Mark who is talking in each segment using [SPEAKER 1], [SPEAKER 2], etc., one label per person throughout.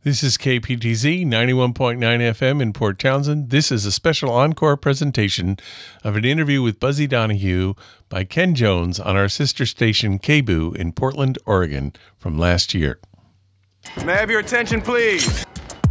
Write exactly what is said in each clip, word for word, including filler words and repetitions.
[SPEAKER 1] This is K P T Z ninety-one point nine F M in Port Townsend. This is a special encore presentation of an interview with Buzzy Donahue by Ken Jones on our sister station K B O O in Portland, Oregon from last year.
[SPEAKER 2] May I have your attention, please?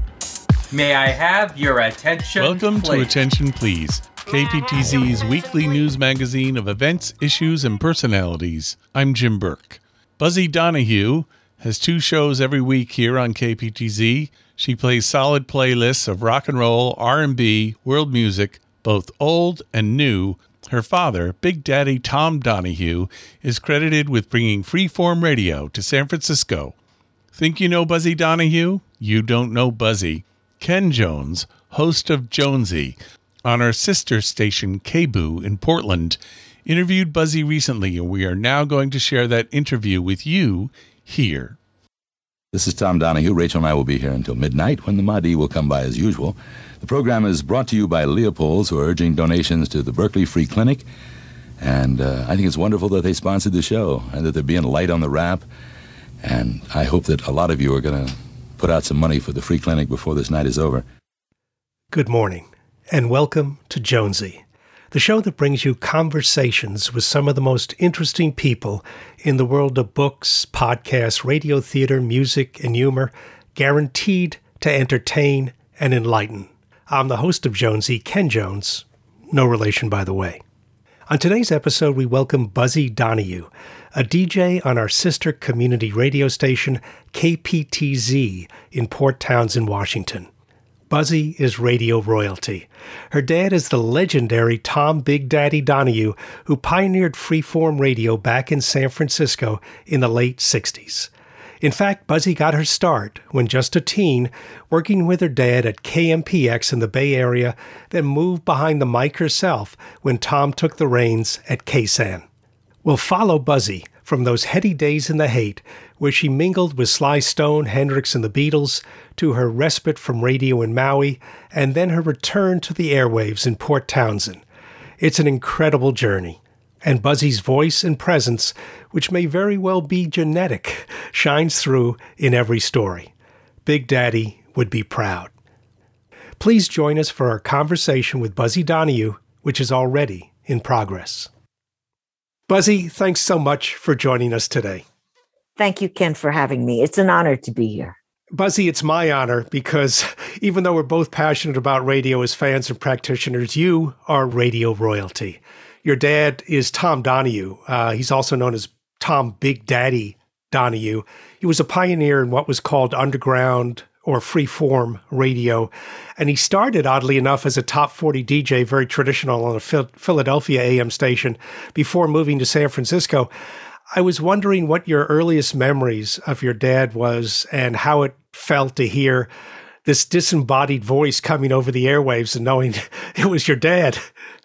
[SPEAKER 3] May I have your attention,
[SPEAKER 1] Welcome
[SPEAKER 3] please?
[SPEAKER 1] to Attention Please, K P T Z's weekly news magazine of events, issues, and personalities. I'm Jim Burke. Buzzy Donahue has two shows every week here on K P T Z. She plays solid playlists of rock and roll, R and B, world music, both old and new. Her father, Big Daddy Tom Donahue, is credited with bringing freeform radio to San Francisco. Think you know Buzzy Donahue? You don't know Buzzy. Ken Jones, host of Jonesy, on our sister station K B O O in Portland, interviewed Buzzy recently, and we are now going to share that interview with you here.
[SPEAKER 4] This is Tom Donahue. Rachel and I will be here until midnight when the Mahdi will come by as usual. The program is brought to you by Leopold's, who are urging donations to the Berkeley Free Clinic. And uh, I think it's wonderful that they sponsored the show and that they're being light on the wrap. And I hope that a lot of you are going to put out some money for the free clinic before this night is over.
[SPEAKER 5] Good morning, and welcome to Jonesy, the show that brings you conversations with some of the most interesting people in the world of books, podcasts, radio theater, music, and humor, guaranteed to entertain and enlighten. I'm the host of Jonesy, Ken Jones, no relation by the way. On today's episode, we welcome Buzzy Donahue, a D J on our sister community radio station, K P T Z, in Port Townsend, Washington. Buzzy is radio royalty. Her dad is the legendary Tom Big Daddy Donahue, who pioneered freeform radio back in San Francisco in the late sixties. In fact, Buzzy got her start when just a teen, working with her dad at K M P X in the Bay Area, then moved behind the mic herself when Tom took the reins at K S A N. We'll follow Buzzy from those heady days in the Haight, where she mingled with Sly Stone, Hendrix, and the Beatles, to her respite from radio in Maui, and then her return to the airwaves in Port Townsend. It's an incredible journey, and Buzzy's voice and presence, which may very well be genetic, shines through in every story. Big Daddy would be proud. Please join us for our conversation with Buzzy Donahue, which is already in progress. Buzzy, thanks so much for joining us today.
[SPEAKER 6] Thank you, Ken, for having me. It's an honor to be here.
[SPEAKER 5] Buzzy, it's my honor because even though we're both passionate about radio as fans and practitioners, you are radio royalty. Your dad is Tom Donahue. Uh, he's also known as Tom Big Daddy Donahue. He was a pioneer in what was called underground or freeform radio. And he started, oddly enough, as a top forty D J, very traditional on a Philadelphia A M station, before moving to San Francisco. I was wondering what your earliest memories of your dad was and how it felt to hear this disembodied voice coming over the airwaves and knowing it was your dad.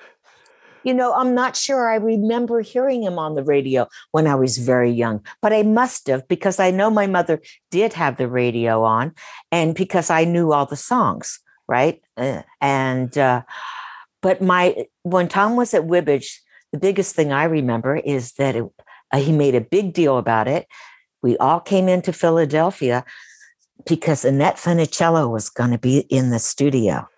[SPEAKER 6] You know, I'm not sure I remember hearing him on the radio when I was very young, but I must have, because I know my mother did have the radio on and because I knew all the songs, right? Uh, and, uh, but my, when Tom was at Wibbage, the biggest thing I remember is that it, uh, he made a big deal about it. We all came into Philadelphia because Annette Funicello was going to be in the studio.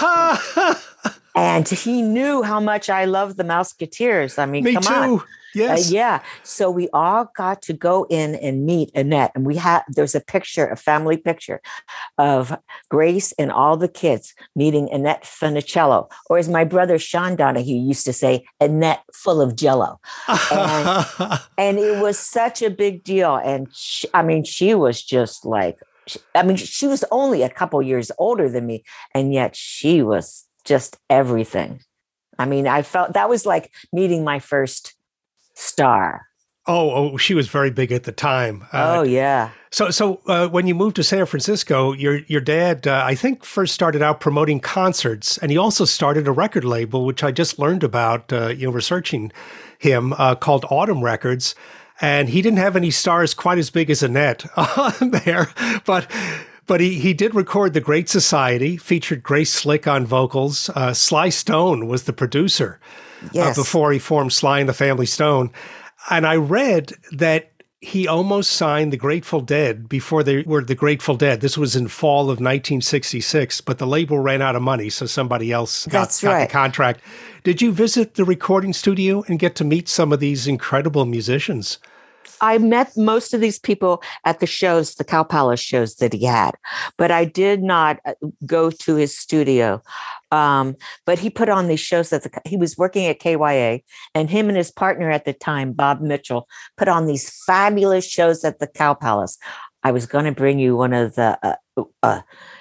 [SPEAKER 6] And he knew how much I loved the Mouseketeers. I mean,
[SPEAKER 5] Me
[SPEAKER 6] come
[SPEAKER 5] too.
[SPEAKER 6] on.
[SPEAKER 5] Yes.
[SPEAKER 6] Uh, yeah. So we all got to go in and meet Annette. And we had, there's a picture, a family picture of Grace and all the kids meeting Annette Funicello, or as my brother Sean Donahue used to say, Annette full of jello. And, and it was such a big deal. And she, I mean, she was just like, I mean, she was only a couple years older than me. And yet she was just everything. I mean, I felt that was like meeting my first star.
[SPEAKER 5] Oh, oh, she was very big at the time. Uh,
[SPEAKER 6] oh, yeah.
[SPEAKER 5] So, so uh, when you moved to San Francisco, your your dad, uh, I think, first started out promoting concerts, and he also started a record label, which I just learned about, uh, you know, researching him, uh, called Autumn Records. And he didn't have any stars quite as big as Annette on there, but But he, he did record The Great Society, featured Grace Slick on vocals. Uh, Sly Stone was the producer
[SPEAKER 6] yes.
[SPEAKER 5] uh, before he formed Sly and the Family Stone. And I read that he almost signed the Grateful Dead before they were the Grateful Dead. This was in fall of nineteen sixty-six, but the label ran out of money, so somebody else got,
[SPEAKER 6] That's
[SPEAKER 5] got
[SPEAKER 6] right.
[SPEAKER 5] the contract. Did you visit the recording studio and get to meet some of these incredible musicians?
[SPEAKER 6] I met most of these people at the shows, the Cow Palace shows that he had, but I did not go to his studio. Um, but he put on these shows that the, he was working at K Y A, and him and his partner at the time, Bob Mitchell, put on these fabulous shows at the Cow Palace. I was going to bring you one of the, uh, uh,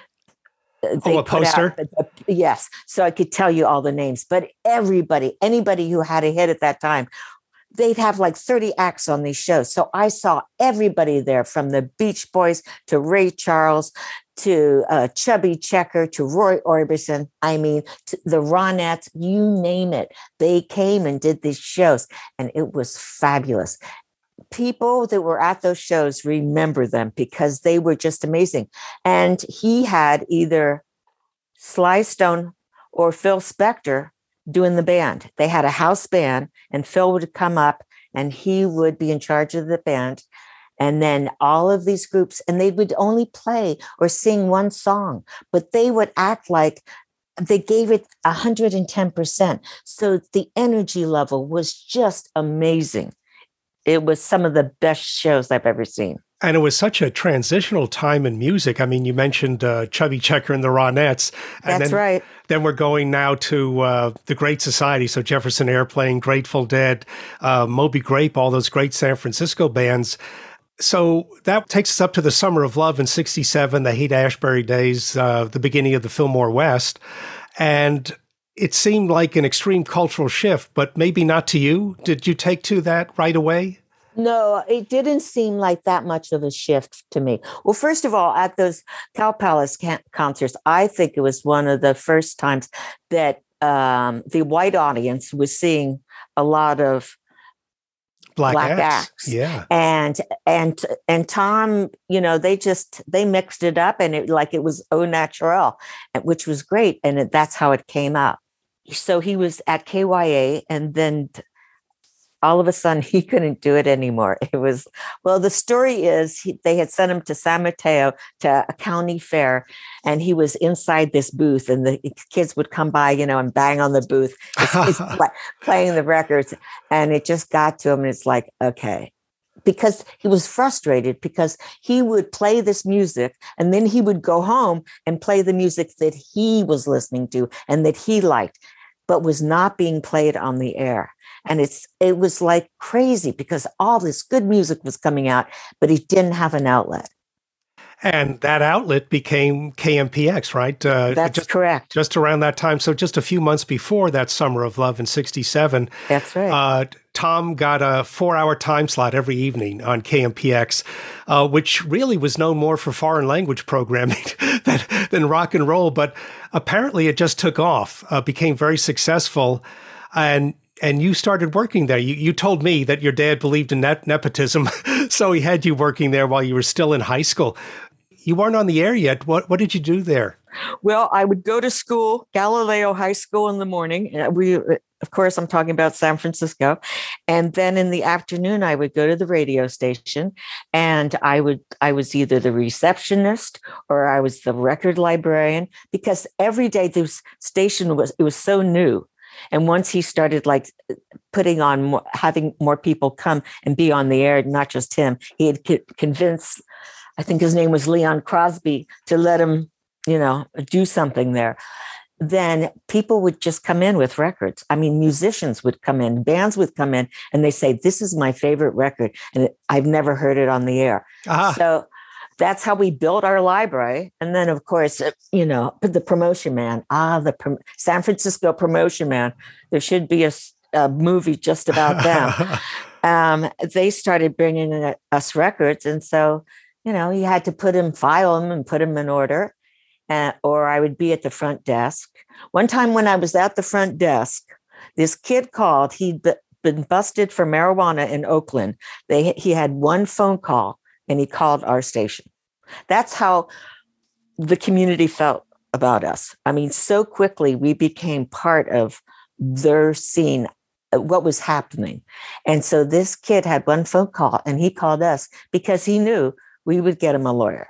[SPEAKER 5] oh, a poster?
[SPEAKER 6] Out, uh, yes. So I could tell you all the names, but everybody, anybody who had a hit at that time, they'd have like thirty acts on these shows. So I saw everybody there, from the Beach Boys to Ray Charles to uh, Chubby Checker to Roy Orbison. I mean, to the Ronettes, you name it. They came and did these shows, and it was fabulous. People that were at those shows remember them because they were just amazing. And he had either Sly Stone or Phil Spector doing the band. They had a house band, and Phil would come up and he would be in charge of the band. And then all of these groups, and they would only play or sing one song, but they would act like they gave it one hundred ten percent. So the energy level was just amazing. It was some of the best shows I've ever seen.
[SPEAKER 5] And it was such a transitional time in music. I mean, you mentioned uh, Chubby Checker and the Ronettes. And
[SPEAKER 6] That's
[SPEAKER 5] then,
[SPEAKER 6] right.
[SPEAKER 5] Then we're going now to uh, the Great Society. So Jefferson Airplane, Grateful Dead, uh, Moby Grape, all those great San Francisco bands. So that takes us up to the Summer of Love in sixty-seven, the Haight-Ashbury days, uh, the beginning of the Fillmore West. And it seemed like an extreme cultural shift, but maybe not to you. Did you take to that right away?
[SPEAKER 6] No, it didn't seem like that much of a shift to me. Well, first of all, at those Cow Palace can- concerts, I think it was one of the first times that um, the white audience was seeing a lot of
[SPEAKER 5] Black,
[SPEAKER 6] black
[SPEAKER 5] acts.
[SPEAKER 6] acts.
[SPEAKER 5] Yeah.
[SPEAKER 6] And and and Tom, you know, they just they mixed it up, and it like it was au naturel, which was great, and it, that's how it came out. So he was at K Y A, and then all of a sudden he couldn't do it anymore. It was, well, the story is he, they had sent him to San Mateo to a county fair, and he was inside this booth, and the kids would come by, you know, and bang on the booth, it's, it's play, playing the records. And it just got to him. And it's like, okay, because he was frustrated because he would play this music and then he would go home and play the music that he was listening to and that he liked, but was not being played on the air. And it's it was like crazy because all this good music was coming out, but he didn't have an outlet.
[SPEAKER 5] And that outlet became K M P X, right? Uh,
[SPEAKER 6] That's
[SPEAKER 5] just,
[SPEAKER 6] correct.
[SPEAKER 5] Just around that time. So just a few months before that Summer of Love in sixty-seven.
[SPEAKER 6] That's right.
[SPEAKER 5] Uh, Tom got a four-hour time slot every evening on K M P X, uh, which really was known more for foreign language programming than, than rock and roll. But apparently it just took off, uh, became very successful. And And you started working there. You, you told me that your dad believed in ne- nepotism, so he had you working there while you were still in high school. You weren't on the air yet. What what did you do there?
[SPEAKER 6] Well, I would go to school, Galileo High School in the morning. We, of course, I'm talking about San Francisco. And then in the afternoon, I would go to the radio station, and I would I was either the receptionist or I was the record librarian, because every day this station was it was so new. And once he started like putting on more, having more people come and be on the air, not just him, he had co- convinced, I think his name was Leon Crosby, to let him, you know, do something there. Then people would just come in with records. I mean, musicians would come in, bands would come in, and they say, "This is my favorite record, and I've never heard it on the air." Ah. So that's how we built our library. And then, of course, you know, the promotion man, ah, the prom- San Francisco promotion man. There should be a, a movie just about them. um, they started bringing us records. And so, you know, you had to put them, file them and put them in order. Uh, or I would be at the front desk. One time when I was at the front desk, this kid called. He'd been busted for marijuana in Oakland. They He had one phone call, and he called our station. That's how the community felt about us. I mean, so quickly we became part of their scene what was happening. And so this kid had one phone call, and he called us because he knew we would get him a lawyer.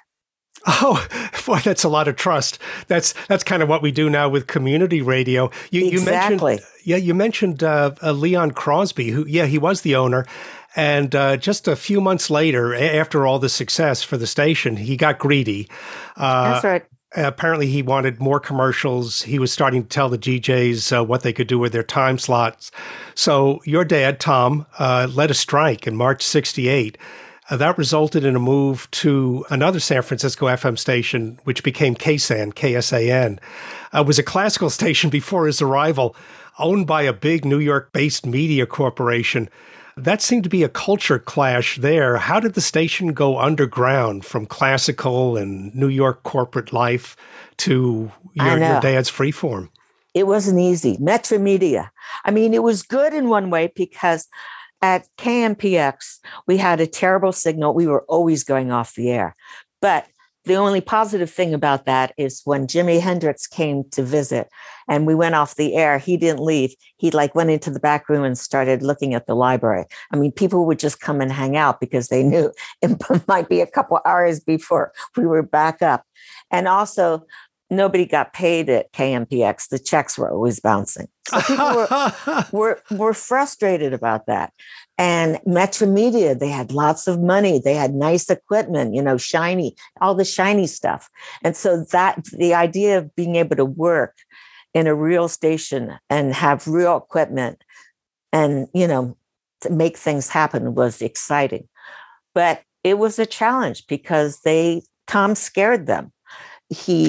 [SPEAKER 5] Oh, boy, that's a lot of trust. That's that's kind of what we do now with community radio. You,
[SPEAKER 6] exactly.
[SPEAKER 5] You mentioned, yeah, you mentioned uh, uh, Leon Crosby, who, yeah, he was the owner. And uh, just a few months later, after all the success for the station, he got greedy. Uh,
[SPEAKER 6] That's right.
[SPEAKER 5] Apparently, he wanted more commercials. He was starting to tell the D Js uh, what they could do with their time slots. So your dad, Tom, uh, led a strike in March sixty-eight. Uh, that resulted in a move to another San Francisco F M station, which became K S A N, K S A N. Uh, it was a classical station before his arrival, owned by a big New York-based media corporation. That seemed to be a culture clash there. How did the station go underground from classical and New York corporate life to your, your dad's freeform?
[SPEAKER 6] It wasn't easy. Metro Media. I mean, it was good in one way because at K M P X, we had a terrible signal. We were always going off the air. But the only positive thing about that is when Jimi Hendrix came to visit and we went off the air, he didn't leave. He like went into the back room and started looking at the library. I mean, people would just come and hang out because they knew it might be a couple hours before we were back up. And also, nobody got paid at K M P X. The checks were always bouncing. So people were, were, were frustrated about that. And Metro Media, they had lots of money. They had nice equipment, you know, shiny, all the shiny stuff. And so that the idea of being able to work in a real station and have real equipment and, you know, to make things happen was exciting. But it was a challenge because they, Tom scared them. He,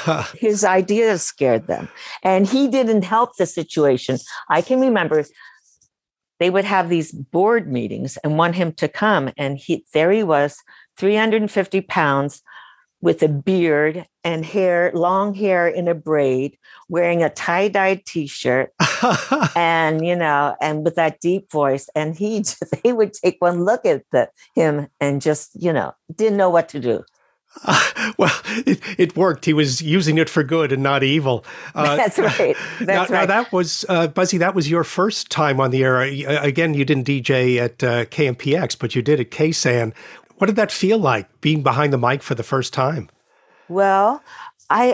[SPEAKER 6] his ideas scared them, and he didn't help the situation. I can remember they would have these board meetings and want him to come. And he, there he was, three hundred fifty pounds with a beard and hair, long hair in a braid, wearing a tie-dyed t-shirt and, you know, and with that deep voice. And he, they would take one look at the, him and just, you know, didn't know what to do.
[SPEAKER 5] Uh, well, it, it worked. He was using it for good and not evil. Uh,
[SPEAKER 6] That's right. That's
[SPEAKER 5] now,
[SPEAKER 6] right.
[SPEAKER 5] Now that was, uh, Buzzy, that was your first time on the air. Again, you didn't D J at uh, K M P X, but you did at K S A N. What did that feel like, being behind the mic for the first time?
[SPEAKER 6] Well, I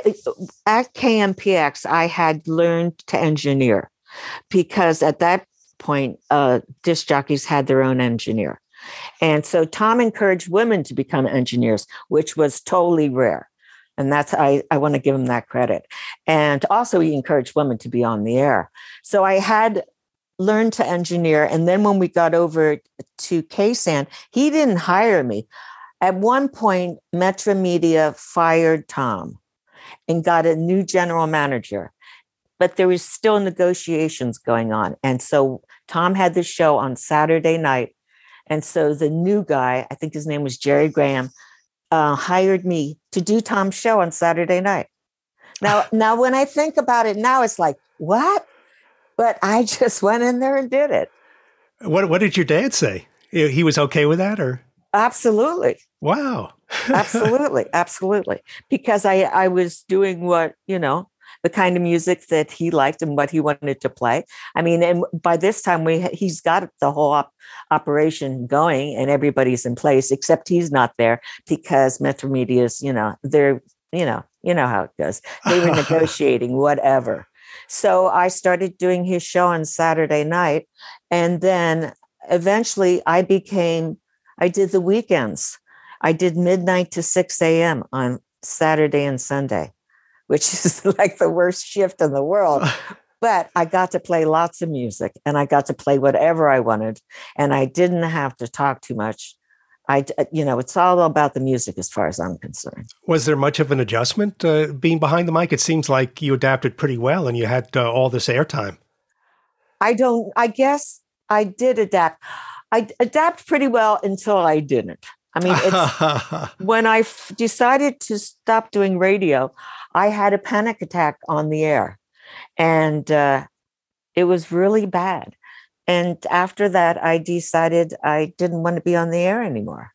[SPEAKER 6] at K M P X, I had learned to engineer because at that point, uh, disc jockeys had their own engineer. And so Tom encouraged women to become engineers, which was totally rare. And that's, I, I want to give him that credit. And also he encouraged women to be on the air. So I had learned to engineer. And then when we got over to K S A N, he didn't hire me. At one point, Metro Media fired Tom and got a new general manager. But there was still negotiations going on. And so Tom had this show on Saturday night. And so the new guy, I think his name was Jerry Graham, uh, hired me to do Tom's show on Saturday night. Now, now, when I think about it now, it's like, what? But I just went in there and did it.
[SPEAKER 5] What What did your dad say? He was okay with that, or?
[SPEAKER 6] Absolutely.
[SPEAKER 5] Wow.
[SPEAKER 6] Absolutely. Absolutely. Because I, I was doing what, you know, the kind of music that he liked and what he wanted to play. I mean, and by this time we he's got the whole op- operation going and everybody's in place, except he's not there because Metro Media's, you know, they're, you know, you know how it goes. They were negotiating whatever. So I started doing his show on Saturday night. And then eventually I became, I did the weekends. I did midnight to six a.m. on Saturday and Sunday, which is like the worst shift in the world. But I got to play lots of music and I got to play whatever I wanted. And I didn't have to talk too much. I, you know, it's all about the music as far as I'm concerned.
[SPEAKER 5] Was there much of an adjustment uh, being behind the mic? It seems like you adapted pretty well and you had uh, all this airtime.
[SPEAKER 6] I don't, I guess I did adapt. I adapt pretty well until I didn't. I mean, it's when I f- decided to stop doing radio, I had a panic attack on the air and uh, it was really bad. And after that, I decided I didn't want to be on the air anymore.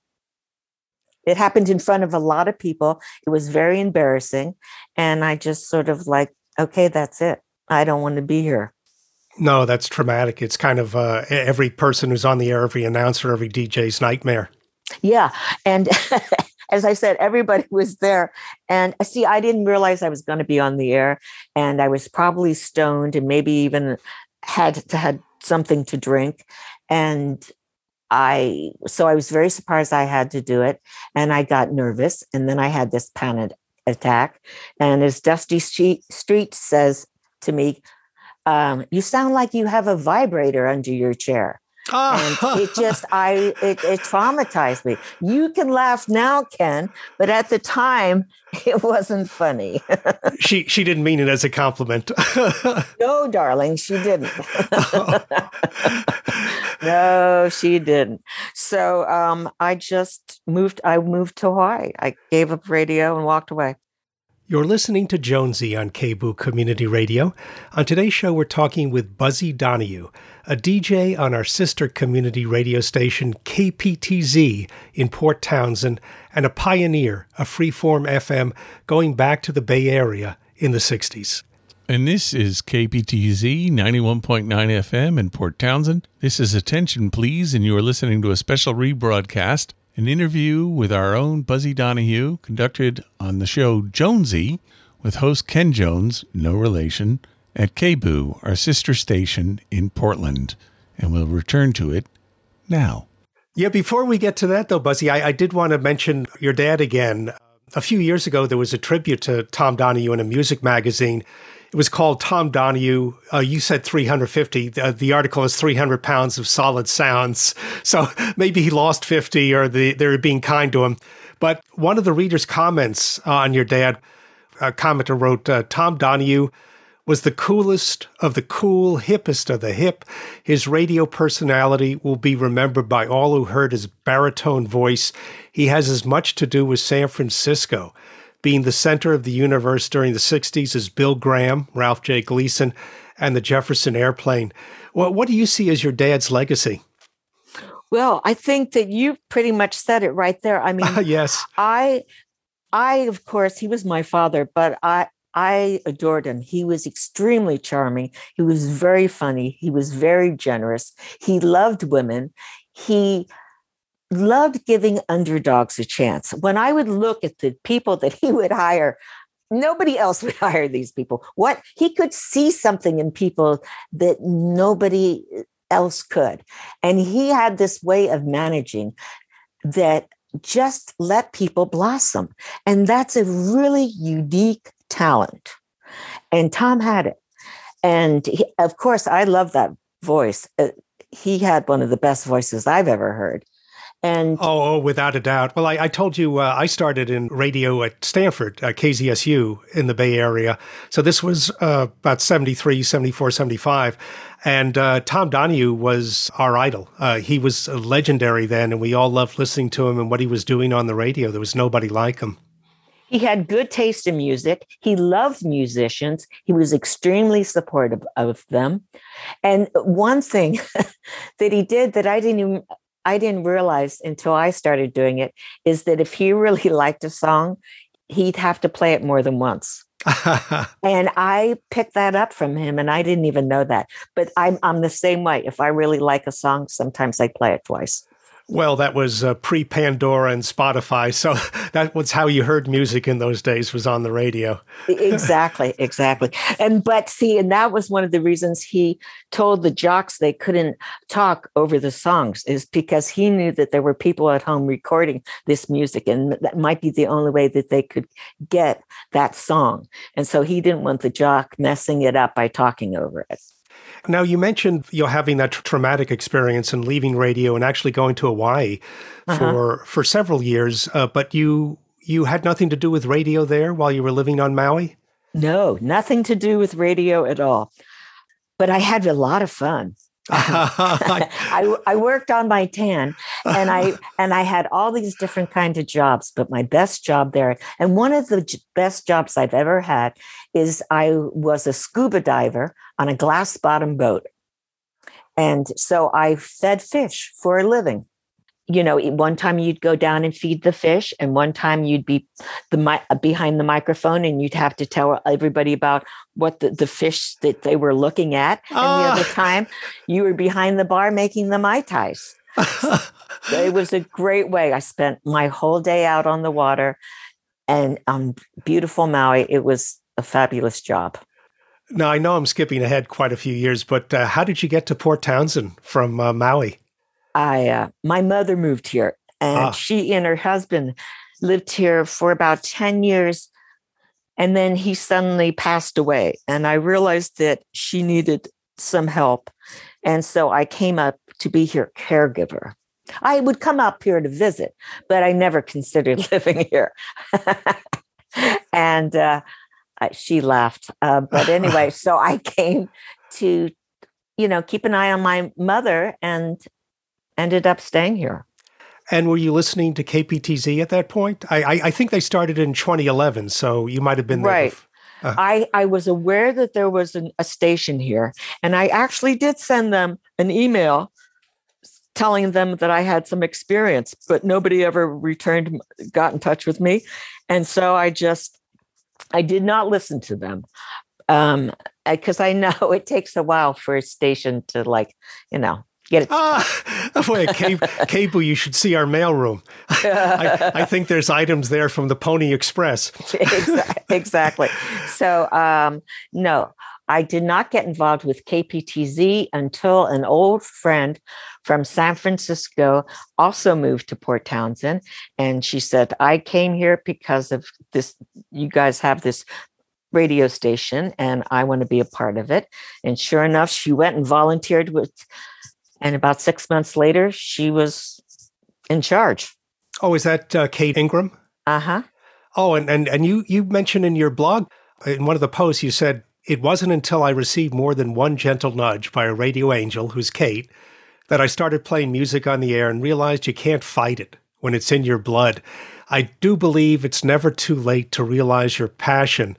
[SPEAKER 6] It happened in front of a lot of people. It was very embarrassing. And I just sort of like, okay, that's it. I don't want to be here.
[SPEAKER 5] No, that's traumatic. It's kind of uh, every person who's on the air, every announcer, every D J's nightmare.
[SPEAKER 6] Yeah. And as I said, everybody was there. And see, I didn't realize I was going to be on the air, and I was probably stoned and maybe even had to had something to drink. And I, so I was very surprised I had to do it. And I got nervous. And then I had this panic attack. And as Dusty Street says to me, um, you sound like you have a vibrator under your chair. And it just, I, it, it traumatized me. You can laugh now, Ken, but at the time, it wasn't funny.
[SPEAKER 5] she she didn't mean it as a compliment.
[SPEAKER 6] No, darling, she didn't. No, she didn't. So um, I just moved, I moved to Hawaii. I gave up radio and walked away.
[SPEAKER 5] You're listening to Jonesy on K B O O Community Radio. On today's show, we're talking with Buzzy Donahue, a D J on our sister community radio station K P T Z in Port Townsend, and a pioneer of freeform F M going back to the Bay Area in the sixties.
[SPEAKER 1] And this is K P T Z ninety-one point nine F M in Port Townsend. This is Attention Please, and you are listening to a special rebroadcast, an interview with our own Buzzy Donahue, conducted on the show Jonesy with host Ken Jones, no relation, at K B O O, our sister station in Portland. And we'll return to it now.
[SPEAKER 5] Yeah, before we get to that, though, Buzzy, I, I did want to mention your dad again. A few years ago, there was a tribute to Tom Donahue in a music magazine. It was called Tom Donahue. Uh, you said three hundred fifty. Uh, the article is three hundred pounds of solid sounds. So maybe he lost fifty, or the, they were being kind to him. But one of the readers' comments on your dad, a commenter wrote, uh, Tom Donahue was the coolest of the cool, hippest of the hip. His radio personality will be remembered by all who heard his baritone voice. He has as much to do with San Francisco being the center of the universe during the sixties as Bill Graham, Ralph J. Gleason, and the Jefferson Airplane. Well, what do you see as your dad's legacy?
[SPEAKER 6] Well, I think that you pretty much said it right there. I mean,
[SPEAKER 5] uh, yes,
[SPEAKER 6] I, I, of course, he was my father, but I, I adored him. He was extremely charming. He was very funny. He was very generous. He loved women. He loved giving underdogs a chance. When I would look at the people that he would hire, nobody else would hire these people. What he could see something in people that nobody else could. And he had this way of managing that just let people blossom. And that's a really unique talent. And Tom had it. And he, of course, I love that voice. Uh, he had one of the best voices I've ever heard. And
[SPEAKER 5] oh, oh, without a doubt. Well, I, I told you uh, I started in radio at Stanford, uh, K Z S U in the Bay Area. So this was uh, about seventy-three, seventy-four, seventy-five. And uh, Tom Donahue was our idol. Uh, he was legendary then, and we all loved listening to him and what he was doing on the radio. There was nobody like him.
[SPEAKER 6] He had good taste in music. He loved musicians. He was extremely supportive of them. And one thing that he did that I didn't even I didn't realize until I started doing it is that if he really liked a song, he'd have to play it more than once. And I picked that up from him, and I didn't even know that. But I'm I'm the same way. If I really like a song, sometimes I play it twice.
[SPEAKER 5] Well, that was uh, pre-Pandora and Spotify, so that was how you heard music in those days, was on the radio.
[SPEAKER 6] Exactly, exactly. And but see, and that was one of the reasons he told the jocks they couldn't talk over the songs, is because he knew that there were people at home recording this music, and that might be the only way that they could get that song. And so he didn't want the jock messing it up by talking over it.
[SPEAKER 5] Now, you mentioned you're having that tra- traumatic experience and leaving radio and actually going to Hawaii uh-huh. for for several years, uh, but you you had nothing to do with radio there while you were living on Maui?
[SPEAKER 6] No, nothing to do with radio at all. But I had a lot of fun. I, I worked on my tan, and I and I had all these different kinds of jobs, but my best job there, and one of the j- best jobs I've ever had, is I was a scuba diver on a glass bottom boat. And so I fed fish for a living. you know, one time you'd go down and feed the fish, and one time you'd be the mi- behind the microphone and you'd have to tell everybody about what the, the fish that they were looking at. And
[SPEAKER 5] Ah.
[SPEAKER 6] the other time you were behind the bar making the Mai Tais. It was a great way. I spent my whole day out on the water and on beautiful Maui. It was a fabulous job.
[SPEAKER 5] Now, I know I'm skipping ahead quite a few years, but uh, how did you get to Port Townsend from uh, Maui?
[SPEAKER 6] I uh, my mother moved here, and
[SPEAKER 5] Ah.
[SPEAKER 6] she and her husband lived here for about ten years, and then he suddenly passed away, and I realized that she needed some help, and so I came up to be her caregiver. I would come up here to visit, but I never considered living here. And uh, I, she laughed, uh, but anyway, so I came to, you know, keep an eye on my mother, and ended up staying here.
[SPEAKER 5] And were you listening to K P T Z at that point? I, I, I think they started in twenty eleven, so you might have been there.
[SPEAKER 6] Right.
[SPEAKER 5] bef- Uh.
[SPEAKER 6] I, I was aware that there was an, a station here, and I actually did send them an email telling them that I had some experience, but nobody ever returned, got in touch with me. And so I just, I did not listen to them. Um, because I know it takes a while for a station to, like, you know, get it.
[SPEAKER 5] Ah, boy, Cable, you should see our mailroom. I, I think there's items there from the Pony Express.
[SPEAKER 6] Exactly. So, um, no, I did not get involved with K P T Z until an old friend from San Francisco also moved to Port Townsend. And she said, I came here because of this. You guys have this radio station, and I want to be a part of it. And sure enough, she went and volunteered with, and about six months later, she was in charge.
[SPEAKER 5] Oh, is that uh, Kate Ingram?
[SPEAKER 6] Uh-huh.
[SPEAKER 5] Oh, and, and, and you, you mentioned in your blog, in one of the posts, you said, it wasn't until I received more than one gentle nudge by a radio angel, who's Kate, that I started playing music on the air and realized you can't fight it when it's in your blood. I do believe it's never too late to realize your passion.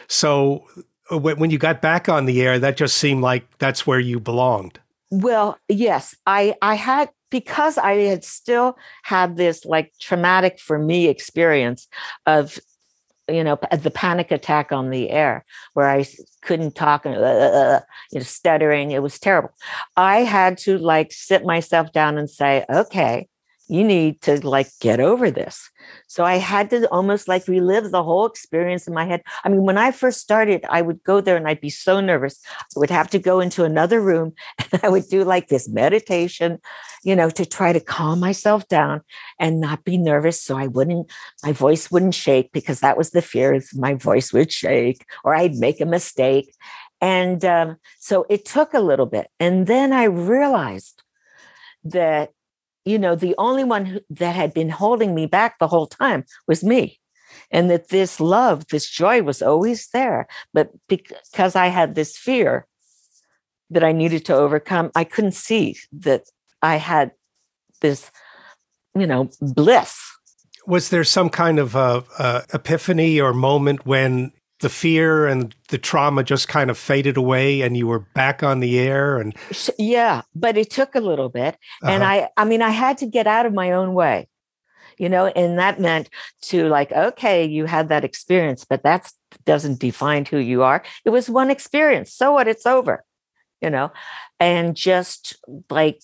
[SPEAKER 5] So when you got back on the air, that just seemed like that's where you belonged.
[SPEAKER 6] Well, yes, I, I had, because I had still had this, like, traumatic for me experience of, you know, the panic attack on the air where I couldn't talk and, uh, you know, stuttering. It was terrible. I had to, like, sit myself down and say, okay, you need to, like, get over this. So I had to almost, like, relive the whole experience in my head. I mean, when I first started, I would go there and I'd be so nervous. I would have to go into another room and I would do, like, this meditation, you know, to try to calm myself down and not be nervous. So I wouldn't, my voice wouldn't shake, because that was the fear, my voice would shake or I'd make a mistake. And um, so it took a little bit. And then I realized that, you know, the only one who, that had been holding me back the whole time was me. And that this love, this joy was always there. But because I had this fear that I needed to overcome, I couldn't see that I had this, you know, bliss.
[SPEAKER 5] Was there some kind of uh, uh, epiphany or moment when the fear and the trauma just kind of faded away and you were back on the air? And
[SPEAKER 6] yeah, but it took a little bit. Uh-huh. And I, I mean, I had to get out of my own way, you know, and that meant to, like, okay, you had that experience, but that doesn't define who you are. It was one experience. So what? It's over, you know, and just, like,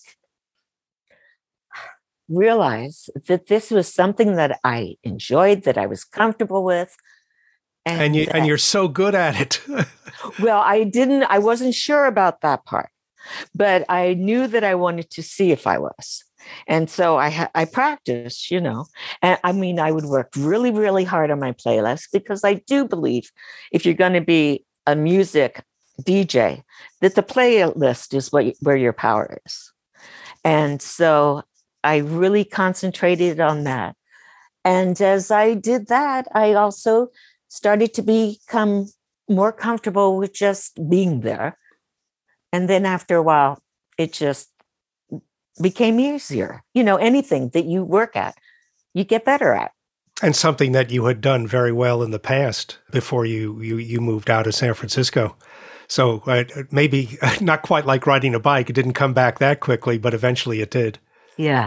[SPEAKER 6] realize that this was something that I enjoyed, that I was comfortable with.
[SPEAKER 5] And, and, you, and you're so good at it.
[SPEAKER 6] Well, I didn't, I wasn't sure about that part, but I knew that I wanted to see if I was. And so I I practiced, you know, and I mean, I would work really, really hard on my playlist, because I do believe if you're going to be a music D J, that the playlist is what, where your power is. And so I really concentrated on that. And as I did that, I also started to become more comfortable with just being there. And then after a while, it just became easier. You know, anything that you work at, you get better at.
[SPEAKER 5] And something that you had done very well in the past before you you, you moved out of San Francisco. So uh, maybe not quite like riding a bike. It didn't come back that quickly, but eventually it did.
[SPEAKER 6] Yeah.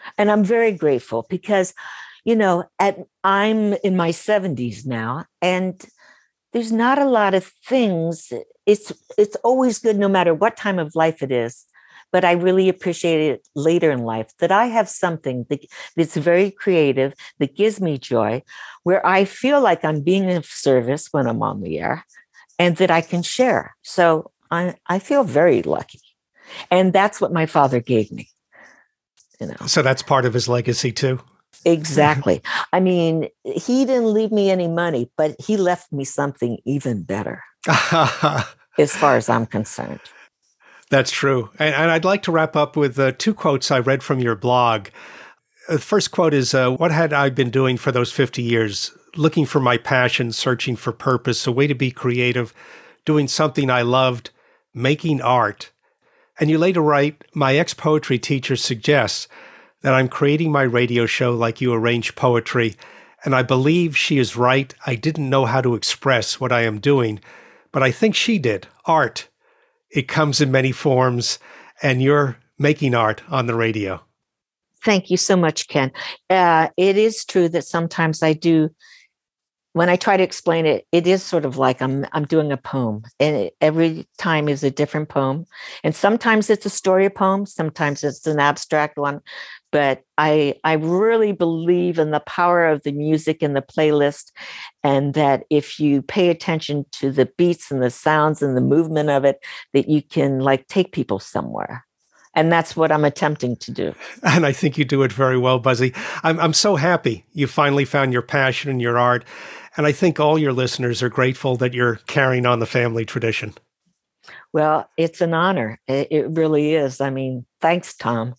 [SPEAKER 6] And I'm very grateful because, you know, at I'm in my seventies now, and there's not a lot of things. It's it's always good no matter what time of life it is. But I really appreciate it later in life that I have something that, that's very creative, that gives me joy, where I feel like I'm being of service when I'm on the air and that I can share. So I, I feel very lucky. And that's what my father gave me. You know.
[SPEAKER 5] So that's part of his legacy too.
[SPEAKER 6] Exactly. I mean, he didn't leave me any money, but he left me something even better as far as I'm concerned.
[SPEAKER 5] That's true. And, and I'd like to wrap up with uh, two quotes I read from your blog. The first quote is, uh, what had I been doing for those fifty years? Looking for my passion, searching for purpose, a way to be creative, doing something I loved, making art. And you later write, my ex-poetry teacher suggests that I'm creating my radio show like you arrange poetry. And I believe she is right. I didn't know how to express what I am doing, but I think she did. Art. It comes in many forms, and you're making art on the radio.
[SPEAKER 6] Thank you so much, Ken. Uh, it is true that sometimes I do, when I try to explain it, it is sort of like I'm I'm doing a poem, and it, every time is a different poem. And sometimes it's a story poem, sometimes it's an abstract one. But I I really believe in the power of the music and the playlist, and that if you pay attention to the beats and the sounds and the movement of it, that you can like take people somewhere. And that's what I'm attempting to do.
[SPEAKER 5] And I think you do it very well, Buzzy. I'm I'm so happy you finally found your passion in your art. And I think all your listeners are grateful that you're carrying on the family tradition.
[SPEAKER 6] Well, it's an honor. It, it really is. I mean, thanks, Tom.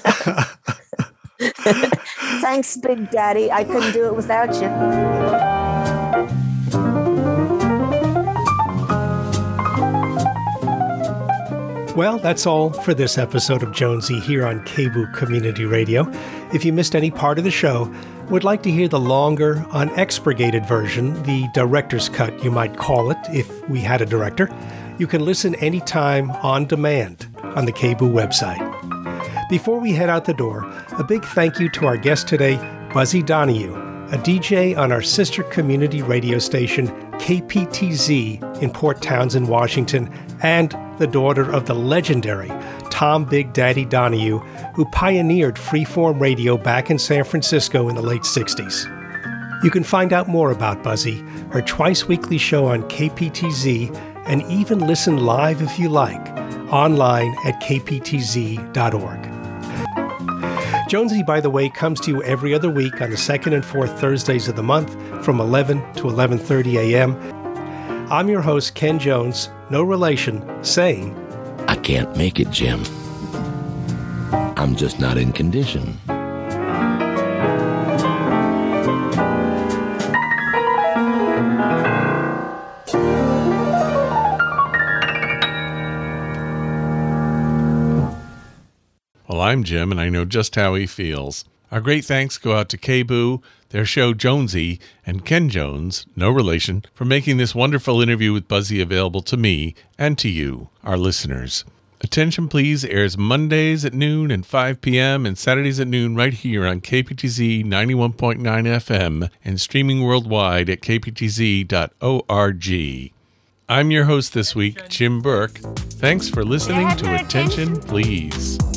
[SPEAKER 6] Thanks, Big Daddy. I couldn't do it without you.
[SPEAKER 5] Well, that's all for this episode of Jonesy here on K B O O Community Radio. If you missed any part of the show, would like to hear the longer, unexpurgated version, the director's cut, you might call it, if we had a director, you can listen anytime on demand on the K B O O website. Before we head out the door, a big thank you to our guest today, Buzzy Donahue, a D J on our sister community radio station, K P T Z in Port Townsend, Washington, and the daughter of the legendary Tom Big Daddy Donahue, who pioneered freeform radio back in San Francisco in the late sixties. You can find out more about Buzzy, her twice-weekly show on K P T Z, and even listen live if you like, online at k p t z dot org. Jonesy, by the way, comes to you every other week on the second and fourth Thursdays of the month from eleven to eleven thirty a.m. I'm your host, Ken Jones, no relation, saying,
[SPEAKER 4] I can't make it, Jim. I'm just not in condition.
[SPEAKER 1] Well, I'm Jim, and I know just how he feels. Our great thanks go out to K B O O, their show Jonesy, and Ken Jones, no relation, for making this wonderful interview with Buzzy available to me and to you, our listeners. Attention Please airs Mondays at noon and five p.m. and Saturdays at noon right here on K P T Z ninety-one point nine F M and streaming worldwide at k p t z dot org. I'm your host this week, Jim Burke. Thanks for listening to Attention Please.